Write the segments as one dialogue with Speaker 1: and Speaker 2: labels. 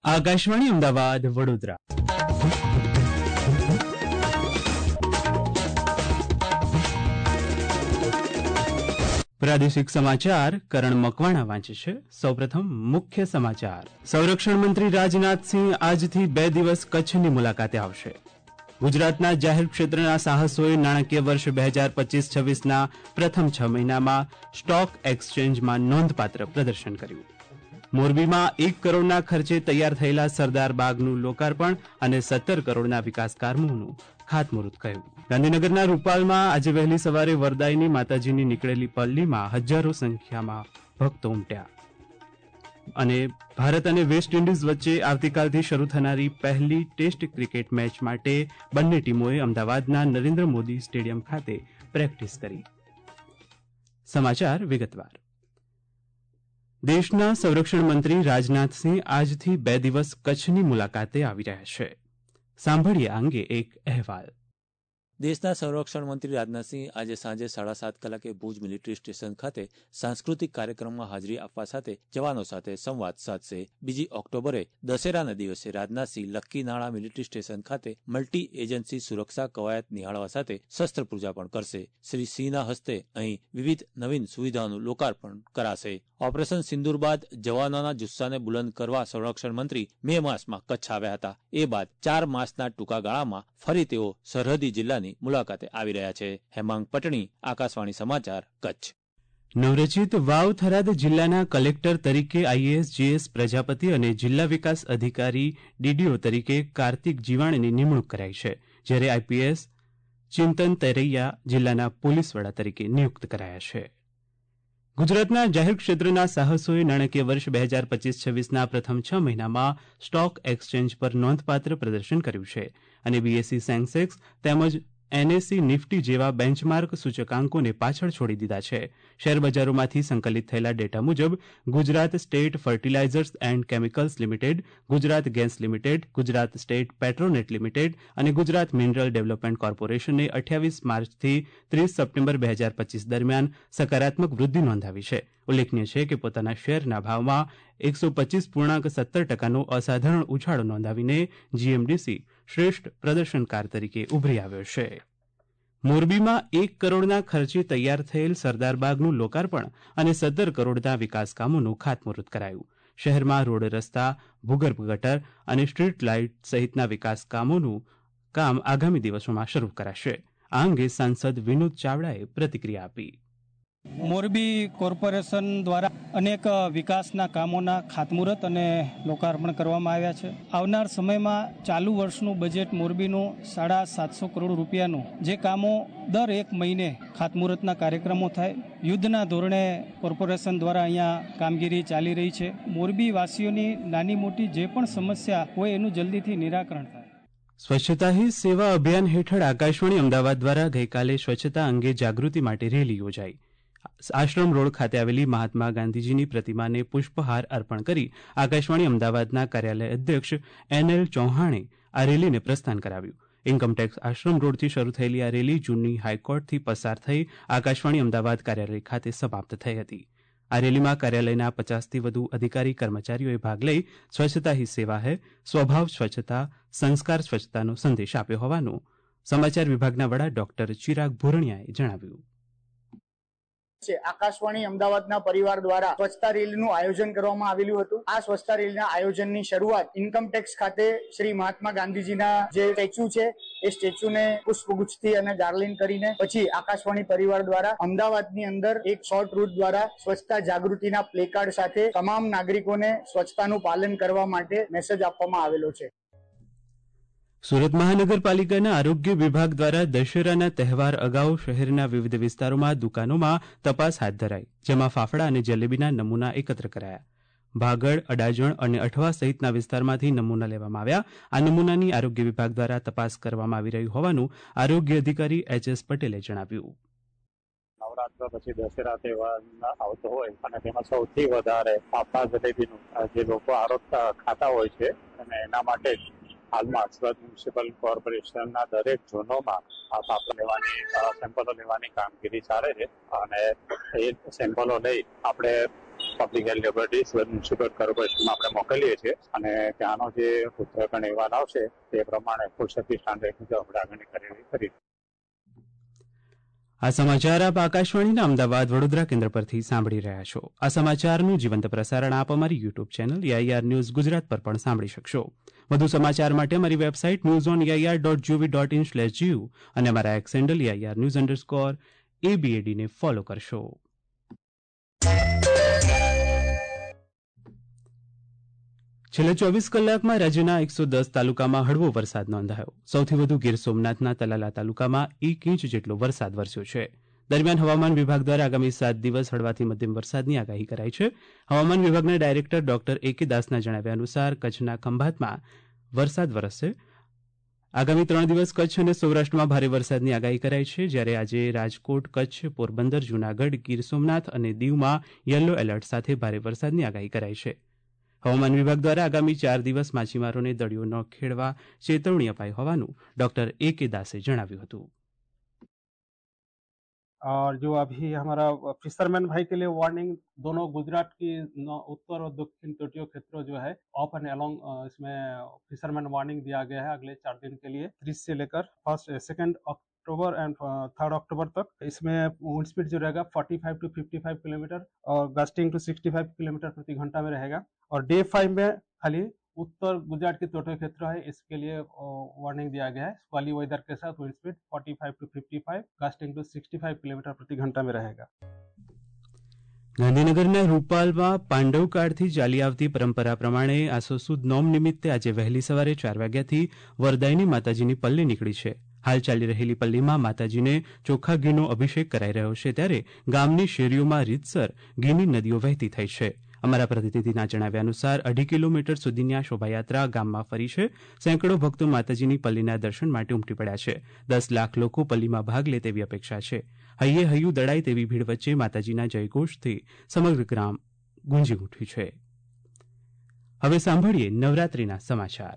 Speaker 1: આકાશવાણી અમદાવાદ વડોદરા. પ્રાદેશિક સમાચાર કરણ મકવાણા વાંચે છે. સૌપ્રથમ મુખ્ય સમાચાર. સંરક્ષણ મંત્રી રાજનાથસિંહ આજથી 2 દિવસ કચ્છની મુલાકાતે આવશે. ગુજરાતના જાહેર ક્ષેત્રના સાહસોએ નાણાકીય વર્ષ 2025-26ના પ્રથમ 6 મહિનામાં સ્ટોક એક્સચેન્જમાં નોંધપાત્ર પ્રદર્શન કર્યું. મોરબીમાં 1 કરોડના ખર્ચે તૈયાર થયેલા સરદાર બાગનું લોકાર્પણ અને 17 કરોડના વિકાસ કામોનું ખાતમુહૂર્ત કર્યું. ગાંધીનગરના રૂપાલમાં આજે વહેલી સવારે વરદાયની માતાજીની નીકળેલી પલ્લીમાં હજારો સંખ્યામાં ભક્તો ઉમટ્યા. અને ભારત અને વેસ્ટ ઇન્ડિઝ વચ્ચે આવતીકાલથી શરૂ થનારી પહેલી ટેસ્ટ ક્રિકેટ મેચ માટે બંને ટીમોએ અમદાવાદના નરેન્દ્ર મોદી સ્ટેડિયમ ખાતે પ્રેક્ટિસ કરી. સમાચાર વિગતવાર. દેશના સંરક્ષણ મંત્રી રાજનાથસિંહ આજથી 2 દિવસ કચ્છની મુલાકાતે આવી રહ્યા છે. સાંભળીએ આ અંગે એક અહેવાલ.
Speaker 2: દેશના સંરક્ષણ મંત્રી રાજનાથસિંહ આજે સાંજે 7:30 કલાકે ભુજ મિલિટરી સ્ટેશન ખાતે સાંસ્કૃતિક કાર્યક્રમમાં હાજરી આપવા સાથે જવાનો સાથે સંવાદ સાધશે. 2 ઓક્ટોબરે દશેરાના દિવસે રાજનાથસિંહ લક્કીનાળા મિલિટરી સ્ટેશન ખાતે મલ્ટી એજન્સી સુરક્ષા કવાયત નિહાળવા સાથે શસ્ત્ર પૂજા પણ કરશે. શ્રી સિંહના હસ્તે અહીં વિવિધ નવીન સુવિધાઓનું લોકાર્પણ કરાશે. ઓપરેશન સિંદૂર બાદ જવાનોના જુસ્સાને બુલંદ કરવા સંરક્ષણ મંત્રી મે માસમાં કચ્છ આવ્યા હતા. એ બાદ 4 માસના ટૂંકા ગાળામાં ફરી તેઓ સરહદી જિલ્લાની મુલાકાતે આવી રહ્યા છે. હેમાંગ પટણી, આકાશવાણી સમાચાર, કચ્છ.
Speaker 1: નવરચિત વાવ થરાદ જિલ્લાના કલેક્ટર તરીકે આઈએએસ જીએસ પ્રજાપતિ અને જિલ્લા વિકાસ અધિકારી ડીડીઓ તરીકે કાર્તિક જીવાણીની નિમણૂક કરાઈ છે. જ્યારે આઈપીએસ ચિંતન તરૈયા જિલ્લાના પોલીસ વડા તરીકે નિયુક્ત કરાયા છે. ગુજરાતના જાહેર ક્ષેત્રના સાહસોએ નાણાકીય વર્ષ 2025-26ના પ્રથમ 6 મહિનામાં સ્ટોક એક્સચેન્જ પર નોંધપાત્ર પ્રદર્શન કર્યું છે અને બીએસઈ સેન્સેક્સ તેમજ એનએસઈ નિફ્ટી જેવા બેન્ચમાર્ક સૂચકાંકોને પાછળ છોડી દીધા છે. શેરબજારોમાંથી સંકલિત થયેલા ડેટા મુજબ Gujarat state fertilizers and chemicals limited, Gujarat gas limited, Gujarat state Petronet limited અને ગુજરાત મિનરલ ડેવલપમેન્ટ કોર્પોરેશને 28 માર્ચથી 30 સપ્ટેમ્બર 2025 દરમિયાન સકારાત્મક વૃદ્ધિ નોંધાવી છે. ઉલ્લેખનીય છે કે પોતાના શેરના ભાવમાં 125.17%નો અસાધારણ ઉછાળો નોંધાવીને જીએમડીસી શ્રેષ્ઠ પ્રદર્શનકાર તરીકે ઉભરી આવ્યો છે. મોરબીમાં 1 કરોડના ખર્ચે તૈયાર થયેલ સરદાર બાગનું લોકાર્પણ અને 17 કરોડના વિકાસ કામોનું ખાતમુહૂર્ત કરાયું. શહેરમાં રોડ, રસ્તા, ભૂગર્ભ ગટર અને સ્ટ્રીટ લાઇટ સહિતના વિકાસ કામોનું કામ આગામી દિવસોમાં શરૂ કરાશે. આ અંગે સાંસદ વિનોદ ચાવડાએ પ્રતિક્રિયા આપી.
Speaker 3: મોરબી કોર્પોરેશન દ્વારા અનેક વિકાસના કામોના ખાતમુહૂર્ત અને લોકાર્પણ કરવામાં આવ્યા છે. આવનાર સમયમાં ચાલુ વર્ષનું બજેટ મોરબીનું 750 કરોડ રૂપિયાનું જે કામો દર 1 મહિને ખાતમુહૂર્તના કાર્યક્રમો થાય. યુદ્ધના ધોરણે કોર્પોરેશન દ્વારા અહીંયા કામગીરી ચાલી રહી છે. મોરબી વાસીઓની નાની મોટી જે પણ સમસ્યા હોય એનું જલ્દીથી નિરાકરણ થાય.
Speaker 1: સ્વચ્છતા હી સેવા અભિયાન હેઠળ આકાશવાણી અમદાવાદ દ્વારા ગઈકાલે સ્વચ્છતા અંગે જાગૃતિ માટે રેલી યોજાઈ. આશ્રમ રોડ ખાતે આવેલી મહાત્મા ગાંધીજીની પ્રતિમાને પુષ્પહાર અર્પણ કરી આકાશવાણી અમદાવાદના કાર્યાલય અધ્યક્ષ એનએલ ચૌહાણે આ રેલીને પ્રસ્થાન કરાવ્યું. ઇન્કમટેક્સ આશ્રમ રોડથી શરૂ થયેલી આ રેલી જૂની હાઈકોર્ટથી પસાર થઈ આકાશવાણી અમદાવાદ કાર્યાલય ખાતે સમાપ્ત થઈ હતી. આ રેલીમાં કાર્યાલયના 50થી વધુ અધિકારી કર્મચારીઓએ ભાગ લઈ સ્વચ્છતા હી સેવા હૈ, સ્વભાવ સ્વચ્છતા, સંસ્કાર સ્વચ્છતાનો સંદેશ આપ્યો હોવાનું સમાચાર વિભાગના વડા ડોક્ટર ચિરાગ ભુરણિયાએ જણાવ્યું.
Speaker 4: આકાશવાણી અમદાવાદના પરિવાર દ્વારા સ્વચ્છતા રેલીનું આયોજન કરવામાં આવેલું હતું. આ સ્વચ્છતા રેલીના આયોજનની શરૂઆત ઇન્કમટેક્સ ખાતે શ્રી મહાત્મા ગાંધીજીના જે સ્ટેચ્યુ છે એ સ્ટેચ્યુને પુષ્પગુચ્છથી અને ગાર્લિન કરીને પછી આકાશવાણી પરિવાર દ્વારા અમદાવાદની અંદર એક શોર્ટ રૂટ દ્વારા સ્વચ્છતા જાગૃતિના પ્લેકાર્ડ સાથે તમામ નાગરિકોને સ્વચ્છતાનું પાલન કરવા માટે મેસેજ આપવામાં આવેલો છે.
Speaker 1: સુરત મહાનગરપાલિકાના આરોગ્ય વિભાગ દ્વારા દશેરાના તહેવાર અગાઉ શહેરના વિવિધ વિસ્તારોમાં દુકાનોમાં તપાસ હાથ ધરાઈ, જેમાં ફાફડા અને જલેબીના નમૂના એકત્ર કરાયા. ભાગળ, અડાજણ અને અઠવા સહિતના વિસ્તારમાંથી નમૂના લેવામાં આવ્યા. આ નમૂનાની આરોગ્ય વિભાગ દ્વારા તપાસ કરવામાં આવી રહી હોવાનું આરોગ્ય અધિકારી એચ.એસ. પટેલે જણાવ્યું.
Speaker 5: નવરાત્ર પછી દશેરા તહેવાર આવતો હોય અને તેમાં સૌથી વધારે ફાફડા જલેબીનું જે લોકો આરોપ ખાતા હોય છે અને એના માટે હાલમાં સુરત મ્યુનિસિપલ કોર્પોરેશનના દરેક ઝોનોમાં આ ફાફડા લેવાની સેમ્પલો લેવાની કામગીરી ચાલે છે અને એ સેમ્પલો લઈ આપણે public health laboratory Surat municipal કોર્પોરેશનમાં આપણે મોકલીએ છીએ અને ત્યાંનો જે ઉત્તરાખંડ અહેવાલ આવશે તે પ્રમાણે ફૂડ સેફ્ટી સ્ટાન્ડર્ડ મુજબ આપણે આગળની કાર્યવાહી કરી.
Speaker 1: આ સમાચાર આપ આકાશવાણીના અમદાવાદ વડોદરા કેન્દ્ર પરથી સાંભળી રહ્યા છો. આ સમાચારનું જીવંત પ્રસારણ આપ અમારી YouTube channel AIR news Gujarat પર પણ સાંભળી શકશો. વધુ સમાચાર માટે અમારી વેબસાઇટ newsonair.gov.in/gu અને અમારા એક્સ હેન્ડલ AIR_news_ABAD ને ફોલો કરશો. છેલ્લા 24 કલાકમાં રાજ્યના 110 તાલુકામાં હળવો વરસાદ નોંધાયો. સૌથી વધુ ગીર સોમનાથના તલાલા તાલુકામાં 1 ઇંચ જેટલો વરસાદ વરસ્યો છે. દરમિયાન હવામાન વિભાગ દ્વારા આગામી 7 દિવસ હળવાથી મધ્યમ વરસાદની આગાહી કરાઈ છે. હવામાન વિભાગના ડાયરેક્ટર ડોક્ટર AK દાસના જણાવ્યા અનુસાર કચ્છના ખંભાતમાં વરસાદ વરસશે. આગામી 3 દિવસ કચ્છ અને સૌરાષ્ટ્રમાં ભારે વરસાદની આગાહી કરાઈ છે. જ્યારે આજે રાજકોટ, કચ્છ, પોરબંદર, જૂનાગઢ, ગીર સોમનાથ અને દીવમાં યલો એલર્ટ સાથે ભારે વરસાદની આગાહી કરાઈ છે. હવામાન વિભાગ દ્વારા આગામી 4 દિવસ માછીમારોને દરિયો ન ખેડવા ચેતવણી અપાઈ હોવાનું ડોક્ટર AK દાસે જણાવ્યું હતું.
Speaker 6: और जो अभी हमारा फिशरमैन भाई के लिए वार्निंग दोनों गुजरात की उत्तर और दक्षिण तटीय क्षेत्रों जो है ऑफ एंड अलोंग इसमें फिशरमैन वार्निंग दिया गया है अगले 4 दिन के लिए 30 से लेकर 2 अक्टूबर एंड 3 अक्टूबर तक. इसमें विंड स्पीड जो रहेगा 45 to 55 किलोमीटर और गस्टिंग टू 65 किलोमीटर प्रति घंटा में रहेगा. और डे 5 में खाली उत्तर गुजरात के तटीय क्षेत्र है इसके लिए वार्निंग दिया गया है. स्क्वाली वेदर के साथ wind speed 45 to 55 gusting to 65 kilometre प्रति घंटा में रहेगा.
Speaker 1: ગાંધીનગરના રૂપાલમાં પાંડવકાળથી ચાલી આવતી પરંપરા પ્રમાણે આસો સુદ નોમ નિમિત્તે આજે વહેલી સવારે 4 વાગ્યાથી વરદાયની માતાજીની પલ્લી નીકળી છે. હાલ ચાલી રહેલી પલ્લીમાં માતાજીને ચોખ્ખા ઘીનો અભિષેક કરાઈ રહ્યો છે, ત્યારે ગામની શેરીઓમાં રીતસર ઘીની નદીઓ વહેતી થઈ છે. અમારા પ્રતિનિધિના જણાવ્યા અનુસાર 2.5 કિલોમીટર સુધીની આ શોભાયાત્રા ગામમાં ફરી છે. સેંકડો ભક્તો માતાજીની પલ્લીના દર્શન માટે ઉમટી પડ્યા છે. 10 લાખ લોકો પલ્લીમાં ભાગ લે તેવી અપેક્ષા છે. હૈયે હૈયું દળાય તેવી ભીડ વચ્ચે માતાજીના જયઘોષથી સમગ્ર ગ્રામ ગુંજી ઉઠ્યું છે. હવે સાંભળીએ નવરાત્રીના સમાચાર.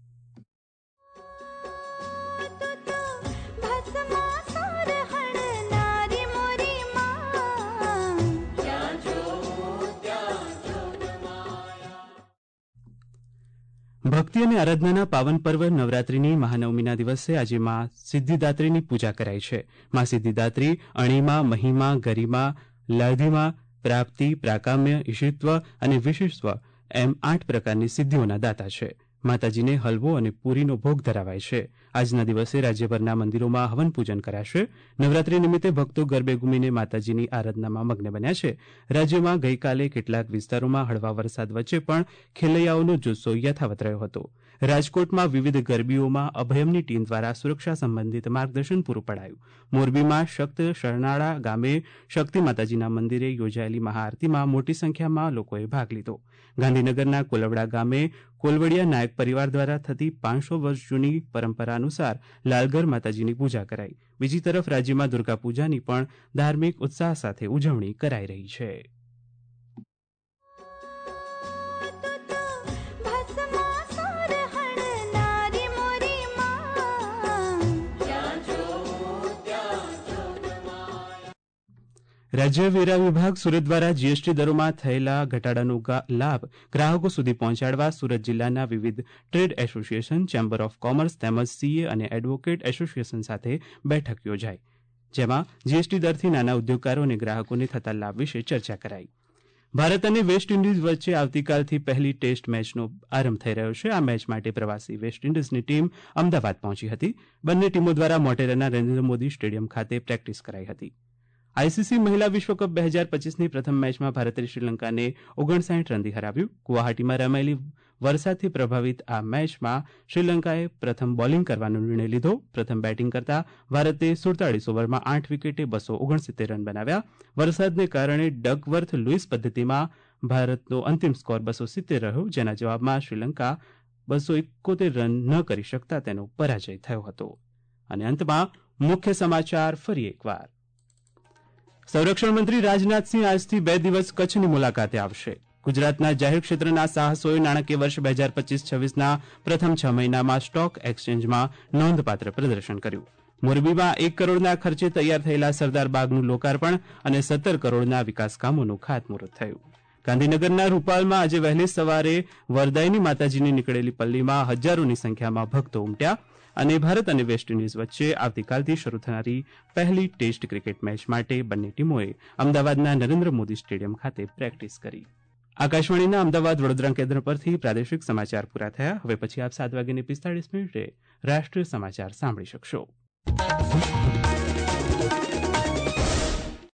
Speaker 1: ભક્તિ અને આરાધનાના પાવન પર્વ નવરાત્રીની મહાનવમીના દિવસે આજે મા સિદ્ધિદાત્રીની પૂજા કરાઈ છે. મા સિદ્ધિદાત્રી અણિમા, મહિમા, ગરિમા, લાધિમા, પ્રાપ્તિ, પ્રાકામ્ય, ઈશિત્વ અને વિશિષ્વ એમ 8 પ્રકારની સિદ્ધિઓના દાતા છે. માતાજીને હલવો અને પૂરીનો ભોગ ધરાવાય છે. આજના દિવસે રાજ્યભરના મંદિરોમાં હવન પૂજન કરાશે. નવરાત્રી નિમિત્તે ભક્તો ગરબે ઘૂમીને માતાજીની આરાધનામાં મગ્ન બન્યા છે. રાજ્યમાં ગઈકાલે કેટલાક વિસ્તારોમાં હળવા વરસાદ વચ્ચે પણ ખેલૈયાઓનો જુસ્સો યથાવત રહ્યો હતો. રાજકોટમાં વિવિધ ગરબીઓમાં અભયમની ટીમ દ્વારા સુરક્ષા સંબંધિત માર્ગદર્શન પૂરું પડાયું. મોરબીમાં શક્ત શરણાળા ગામે શક્તિ માતાજીના મંદિરે યોજાયેલી મહાઆરતીમાં મોટી સંખ્યામાં લોકોએ ભાગ લીધો. ગાંધીનગરના કોલવડા ગામે કોલવડિયા નાયક પરિવાર દ્વારા થતી 500 વર્ષ જૂની પરંપરા અનુસાર લાલગર માતાજીની પૂજા કરાઈ. બીજી તરફ રાજ્યમાં દુર્ગા પૂજાની પણ ધાર્મિક ઉત્સાહ સાથે ઉજવણી કરાઈ રહી છે. રાજ્ય વેરા વિભાગ સુરત દ્વારા જીએસટી દરોમાં થયેલા ઘટાડાનો લાભ ગ્રાહકો સુધી પહોંચાડવા સુરત જિલ્લાના વિવિધ trade association, chamber of commerce તેમજ સીએ અને એડવોકેટ એસોસિએશન સાથે બેઠક યોજાઈ, જેમાં જીએસટી દરથી નાના ઉદ્યોગકારો અને ગ્રાહકોને થતા લાભ વિશે ચર્ચા કરાઈ. ભારત અને વેસ્ટ ઇન્ડિઝ વચ્ચે આવતીકાલથી પહેલી ટેસ્ટ મેચનો આરંભ થઈ રહ્યો છે. આ મેચ માટે પ્રવાસી વેસ્ટ ઇન્ડિઝની ટીમ અમદાવાદ પહોંચી હતી. બંને ટીમો દ્વારા મોટેરાના નરેન્દ્ર મોદી સ્ટેડિયમ ખાતે પ્રેક્ટિસ કરાઈ હતી. આઈસીસી મહિલા વિશ્વકપ 2025ની પ્રથમ મેચમાં ભારતે શ્રીલંકાને 59 રનથી હરાવ્યું. ગુવાહાટીમાં રમાયેલી વરસાદથી પ્રભાવિત આ મેચમાં શ્રીલંકાએ પ્રથમ બોલિંગ કરવાનો નિર્ણય લીધો. પ્રથમ બેટિંગ કરતા ભારતે 47 ઓવરમાં 8 વિકેટે 269 રન બનાવ્યા. વરસાદને કારણે ડકવર્થ લુઇસ પદ્ધતિમાં ભારતનો અંતિમ સ્કોર 270 રહ્યો, જેના જવાબમાં શ્રીલંકા 271 રન ન કરી શકતા તેનો પરાજય થયો હતો. અને અંતમાં મુખ્ય સમાચાર ફરી એકવાર. સંરક્ષણ મંત્રી રાજનાથસિંહ આજથી 2 દિવસ કચ્છની મુલાકાતે આવશે. ગુજરાતના જાહેર ક્ષેત્રના સાહસોએ નાણાકીય વર્ષ 2025-26ના પ્રથમ 6 મહિનામાં સ્ટોક એક્સચેન્જમાં નોંધપાત્ર પ્રદર્શન કર્યું. મોરબીમાં 1 કરોડના ખર્ચે તૈયાર થયેલા સરદાર બાગનું લોકાર્પણ અને 17 કરોડના વિકાસ કામોનું ખાતમુહૂર્ત થયું. ગાંધીનગરના રૂપાલમાં આજે વહેલી સવારે વરદાયની માતાજીની નીકળેલી પલ્લીમાં હજારોની સંખ્યામાં ભક્તો ઉમટ્યા અને ભારત અને વેસ્ટ ઇન્ડિઝ વચ્ચે આવતીકાલથી શરૂ થનારી પહેલી ટેસ્ટ ક્રિકેટ મેચ માટે બંને ટીમોએ અમદાવાદના નરેન્દ્ર મોદી સ્ટેડિયમ ખાતે પ્રેક્ટિસ કરી. આકાશવાણીના અમદાવાદ વડોદરા કેન્દ્ર પરથી પ્રાદેશિક સમાચાર પૂરા થયા. હવે પછી આપ 7:45 રાષ્ટ્રીય સમાચાર સાંભળી શકશો.